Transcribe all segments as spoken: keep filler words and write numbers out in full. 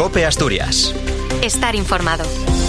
COPE Asturias. Estar informado.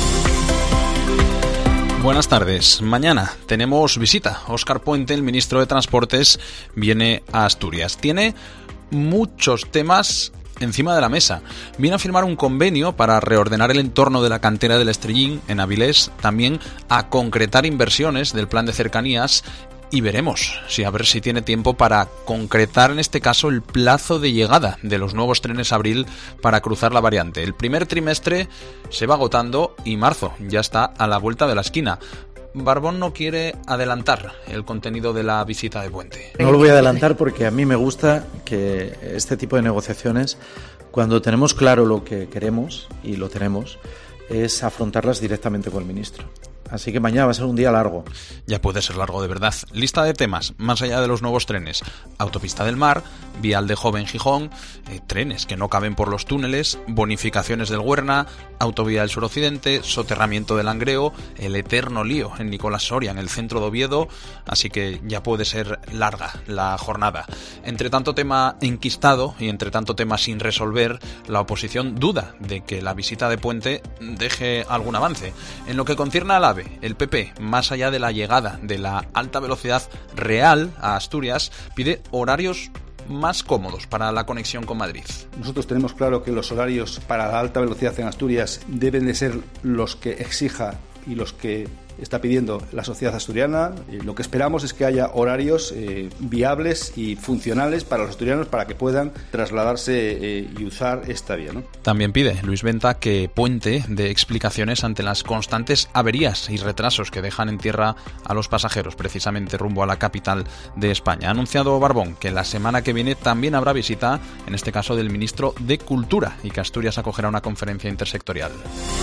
Buenas tardes. Mañana tenemos visita. Óscar Puente, el ministro de Transportes, viene a Asturias. Tiene muchos temas encima de la mesa. Viene a firmar un convenio para reordenar el entorno de la cantera del Estrellín en Avilés, también a concretar inversiones del plan de cercanías. Y veremos si a ver si tiene tiempo para concretar en este caso el plazo de llegada de los nuevos trenes Abril para cruzar la variante. El primer trimestre se va agotando y marzo ya está a la vuelta de la esquina. Barbón no quiere adelantar el contenido de la visita de Puente. No lo voy a adelantar porque a mí me gusta que este tipo de negociaciones, cuando tenemos claro lo que queremos, y lo tenemos, es afrontarlas directamente con el ministro. Así que mañana va a ser un día largo. Ya puede ser largo de verdad. Lista de temas, más allá de los nuevos trenes. Autopista del Mar, Vial de Joven Gijón, eh, trenes que no caben por los túneles, bonificaciones del Huerna, Autovía del Suroccidente, soterramiento del Langreo, el eterno lío en Nicolás Soria, en el centro de Oviedo. Así que ya puede ser larga la jornada. Entre tanto tema enquistado y entre tanto tema sin resolver, la oposición duda de que la visita de Puente deje algún avance. En lo que concierne al AVE, el P P, más allá de la llegada de la alta velocidad real a Asturias, pide horarios más cómodos para la conexión con Madrid. Nosotros tenemos claro que los horarios para la alta velocidad en Asturias deben de ser los que exija y los que está pidiendo la sociedad asturiana. Lo que esperamos es que haya horarios eh, viables y funcionales para los asturianos para que puedan trasladarse eh, y usar esta vía, ¿no? También pide Luis Venta que Puente dé explicaciones ante las constantes averías y retrasos que dejan en tierra a los pasajeros, precisamente rumbo a la capital de España. Ha anunciado Barbón que la semana que viene también habrá visita, en este caso del ministro de Cultura, y que Asturias acogerá una conferencia intersectorial.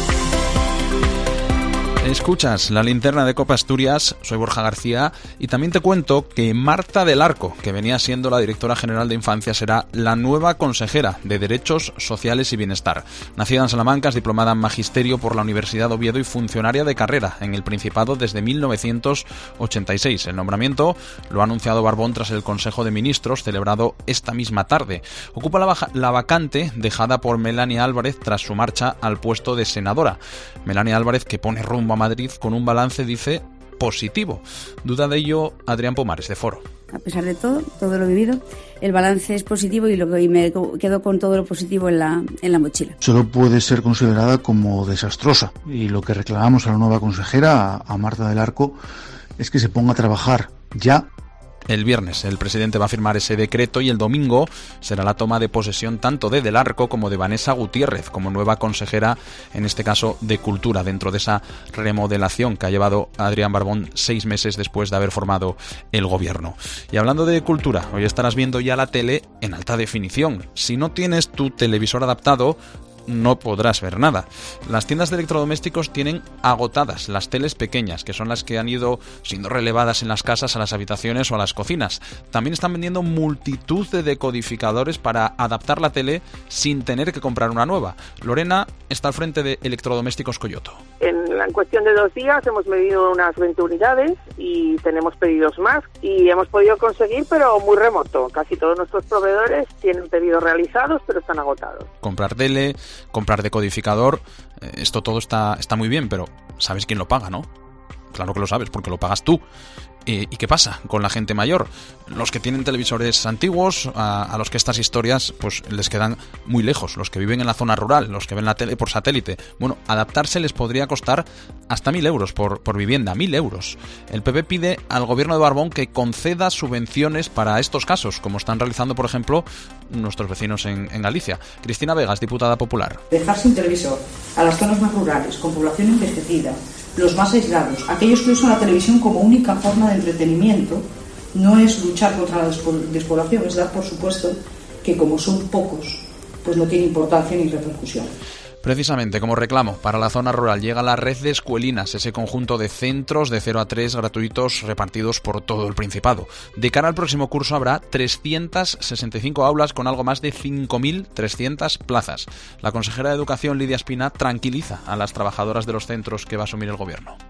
Escuchas la linterna de Copa Asturias, soy Borja García y también te cuento que Marta del Arco, que venía siendo la directora general de Infancia, será la nueva consejera de Derechos Sociales y Bienestar. Nacida en Salamanca, es diplomada en Magisterio por la Universidad de Oviedo y funcionaria de carrera en el Principado desde mil novecientos ochenta y seis. El nombramiento lo ha anunciado Barbón tras el Consejo de Ministros celebrado esta misma tarde. Ocupa la, baja, la vacante dejada por Melania Álvarez tras su marcha al puesto de senadora. Melania Álvarez, que pone rumbo a Madrid con un balance, dice, positivo. Duda de ello Adrián Pomares, de Foro. A pesar de todo, todo lo vivido, el balance es positivo y, lo, y me quedo con todo lo positivo en la, en la mochila. Solo puede ser considerada como desastrosa y lo que reclamamos a la nueva consejera, a Marta del Arco, es que se ponga a trabajar ya. El viernes el presidente va a firmar ese decreto y el domingo será la toma de posesión tanto de Del Arco como de Vanessa Gutiérrez como nueva consejera, en este caso de Cultura, dentro de esa remodelación que ha llevado a Adrián Barbón seis meses después de haber formado el gobierno. Y hablando de cultura, hoy estarás viendo ya la tele en alta definición. Si no tienes tu televisor adaptado, no podrás ver nada. Las tiendas de electrodomésticos tienen agotadas las teles pequeñas, que son las que han ido siendo relevadas en las casas a las habitaciones o a las cocinas. También están vendiendo multitud de decodificadores para adaptar la tele sin tener que comprar una nueva. Lorena está al frente de Electrodomésticos Coyoto. En, en cuestión de dos días hemos medido unas veinte unidades y tenemos pedidos más y hemos podido conseguir, pero muy remoto. Casi todos nuestros proveedores tienen pedidos realizados, pero están agotados. Comprar tele, comprar decodificador, esto todo está, está muy bien, pero ¿sabes quién lo paga, no? Claro que lo sabes, porque lo pagas tú. ¿Y qué pasa con la gente mayor? Los que tienen televisores antiguos, a, a los que estas historias pues les quedan muy lejos, los que viven en la zona rural, los que ven la tele por satélite. Bueno, adaptarse les podría costar hasta mil euros por, por vivienda, mil euros. El P P pide al gobierno de Barbón que conceda subvenciones para estos casos, como están realizando, por ejemplo, nuestros vecinos en, en Galicia. Cristina Vegas, diputada popular. Dejar sin televisor a las zonas más rurales, con población envejecida, los más aislados, aquellos que usan la televisión como única forma de entretenimiento, no es luchar contra la despoblación, es dar por supuesto que como son pocos, pues no tiene importancia ni repercusión. Precisamente como reclamo para la zona rural llega la red de escuelinas, ese conjunto de centros de cero a tres gratuitos repartidos por todo el Principado. De cara al próximo curso habrá trescientas sesenta y cinco aulas con algo más de cinco mil trescientas plazas. La consejera de Educación, Lidia Espina, tranquiliza a las trabajadoras de los centros que va a asumir el gobierno.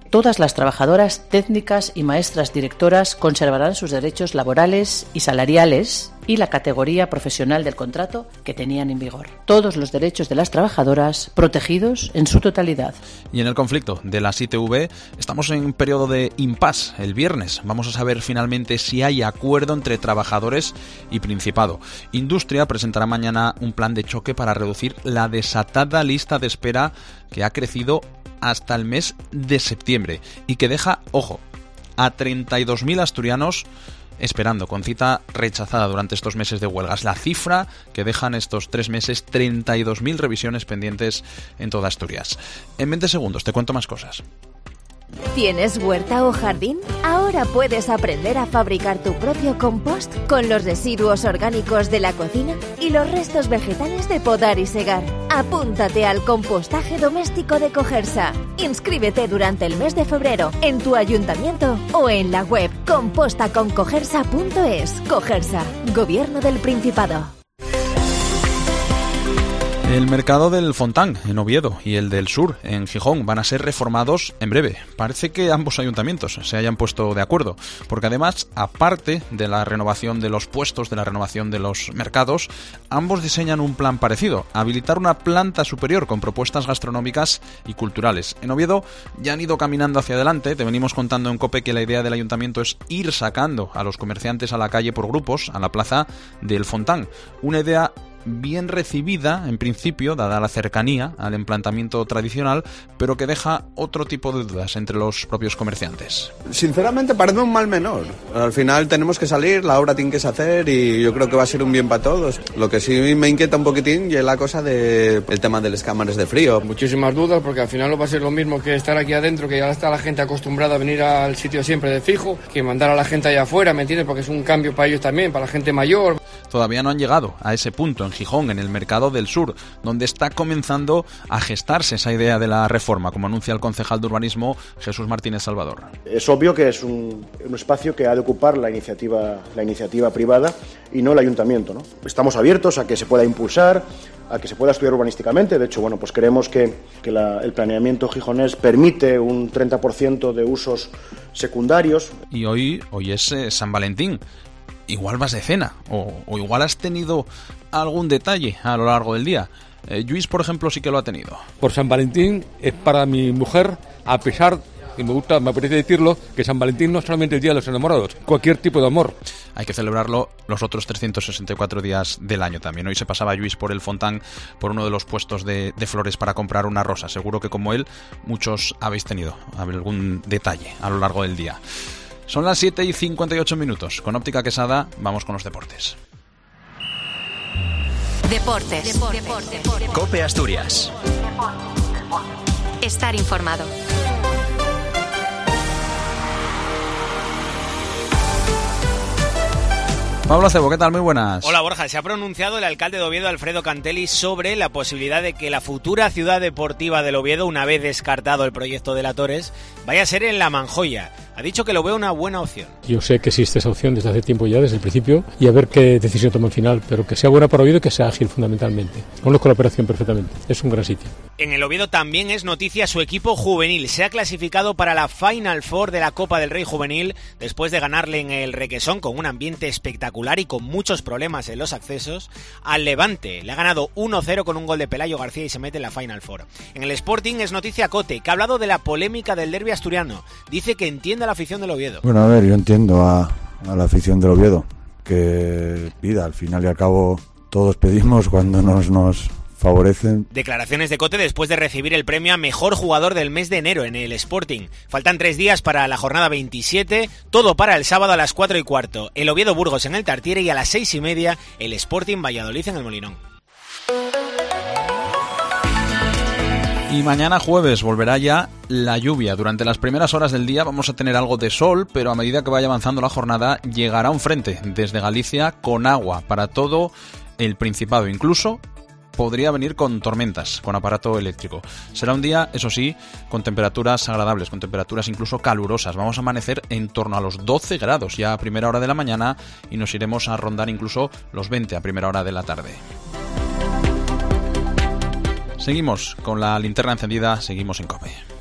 Todas las trabajadoras técnicas y maestras directoras conservarán sus derechos laborales y salariales y la categoría profesional del contrato que tenían en vigor. Todos los derechos de las trabajadoras protegidos en su totalidad. Y en el conflicto de las I T V estamos en un periodo de impasse. El viernes vamos a saber finalmente si hay acuerdo entre trabajadores y Principado. Industria presentará mañana un plan de choque para reducir la desatada lista de espera que ha crecido hasta el mes de septiembre y que deja, ojo, a treinta y dos mil asturianos esperando, con cita rechazada durante estos meses de huelgas. La cifra que dejan estos tres meses, treinta y dos mil revisiones pendientes en toda Asturias. En veinte segundos te cuento más cosas. ¿Tienes huerta o jardín? Ahora puedes aprender a fabricar tu propio compost con los residuos orgánicos de la cocina y los restos vegetales de podar y segar. Apúntate al compostaje doméstico de Cogersa. Inscríbete durante el mes de febrero en tu ayuntamiento o en la web composta con cogersa punto es. Cogersa, Gobierno del Principado. El mercado del Fontán, en Oviedo, y el del Sur, en Gijón, van a ser reformados en breve. Parece que ambos ayuntamientos se hayan puesto de acuerdo, porque además, aparte de la renovación de los puestos, de la renovación de los mercados, ambos diseñan un plan parecido: habilitar una planta superior con propuestas gastronómicas y culturales. En Oviedo ya han ido caminando hacia adelante. Te venimos contando en COPE que la idea del ayuntamiento es ir sacando a los comerciantes a la calle por grupos, a la plaza del Fontán. Una idea bien recibida, en principio, dada la cercanía al emplantamiento tradicional, pero que deja otro tipo de dudas entre los propios comerciantes. Sinceramente parece un mal menor. Al final tenemos que salir, la obra tiene que se hacer y yo creo que va a ser un bien para todos. Lo que sí me inquieta un poquitín es la cosa del de tema de las cámaras de frío. Muchísimas dudas, porque al final no va a ser lo mismo que estar aquí adentro, que ya está la gente acostumbrada a venir al sitio siempre de fijo, que mandar a la gente allá afuera, ¿me entiendes? Porque es un cambio para ellos también, para la gente mayor. Todavía no han llegado a ese punto en Gijón, en el mercado del Sur, donde está comenzando a gestarse esa idea de la reforma, como anuncia el concejal de urbanismo Jesús Martínez Salvador. Es obvio que es un, un espacio que ha de ocupar la iniciativa, la iniciativa privada y no el ayuntamiento, ¿no? Estamos abiertos a que se pueda impulsar, a que se pueda estudiar urbanísticamente. De hecho, bueno, pues creemos que, que la, el planeamiento gijonés permite un treinta por ciento de usos secundarios. Y hoy, hoy es eh, San Valentín. Igual vas de cena, o, o igual has tenido algún detalle a lo largo del día. Eh, Lluís, por ejemplo, sí que lo ha tenido. Por San Valentín es para mi mujer, a pesar, y me gusta, me apetece decirlo, que San Valentín no es solamente el día de los enamorados, cualquier tipo de amor. Hay que celebrarlo los otros trescientos sesenta y cuatro días del año también. Hoy se pasaba Lluís por el Fontán, por uno de los puestos de, de flores para comprar una rosa. Seguro que como él, muchos habéis tenido algún detalle a lo largo del día. Son las siete y cincuenta y ocho minutos. Con Óptica Quesada vamos con los deportes. Deportes. Deportes. Deportes. COPE Asturias. Estar informado. Pablo Acebo, ¿qué tal? Muy buenas. Hola Borja, se ha pronunciado el alcalde de Oviedo, Alfredo Cantelli, sobre la posibilidad de que la futura ciudad deportiva del Oviedo, una vez descartado el proyecto de la Torres, vaya a ser en La Manjoya. Ha dicho que lo ve una buena opción. Yo sé que existe esa opción desde hace tiempo ya, desde el principio, y a ver qué decisión toma al final, pero que sea buena para Oviedo y que sea ágil fundamentalmente. Conozco la operación perfectamente, es un gran sitio. En el Oviedo también es noticia su equipo juvenil. Se ha clasificado para la Final Four de la Copa del Rey Juvenil después de ganarle en el Requesón con un ambiente espectacular y con muchos problemas en los accesos al Levante. Le ha ganado uno cero con un gol de Pelayo García y se mete en la Final Four. En el Sporting es noticia Cote, que ha hablado de la polémica del derbi asturiano. Dice que entiende a la afición del Oviedo. Bueno, a ver, yo entiendo a, a la afición del Oviedo que pida, al final y al cabo todos pedimos cuando nos nos favorecen. Declaraciones de Cote después de recibir el premio a mejor jugador del mes de enero en el Sporting. Faltan tres días para la jornada veintisiete, todo para el sábado a las cuatro y cuarto. El Oviedo Burgos en el Tartiere y a las seis y media el Sporting Valladolid en el Molinón. Y mañana jueves volverá ya la lluvia. Durante las primeras horas del día vamos a tener algo de sol, pero a medida que vaya avanzando la jornada llegará un frente desde Galicia con agua para todo el Principado, incluso podría venir con tormentas, con aparato eléctrico. Será un día, eso sí, con temperaturas agradables, con temperaturas incluso calurosas. Vamos a amanecer en torno a los doce grados ya a primera hora de la mañana y nos iremos a rondar incluso los veinte a primera hora de la tarde. Seguimos con la linterna encendida, seguimos en COPE.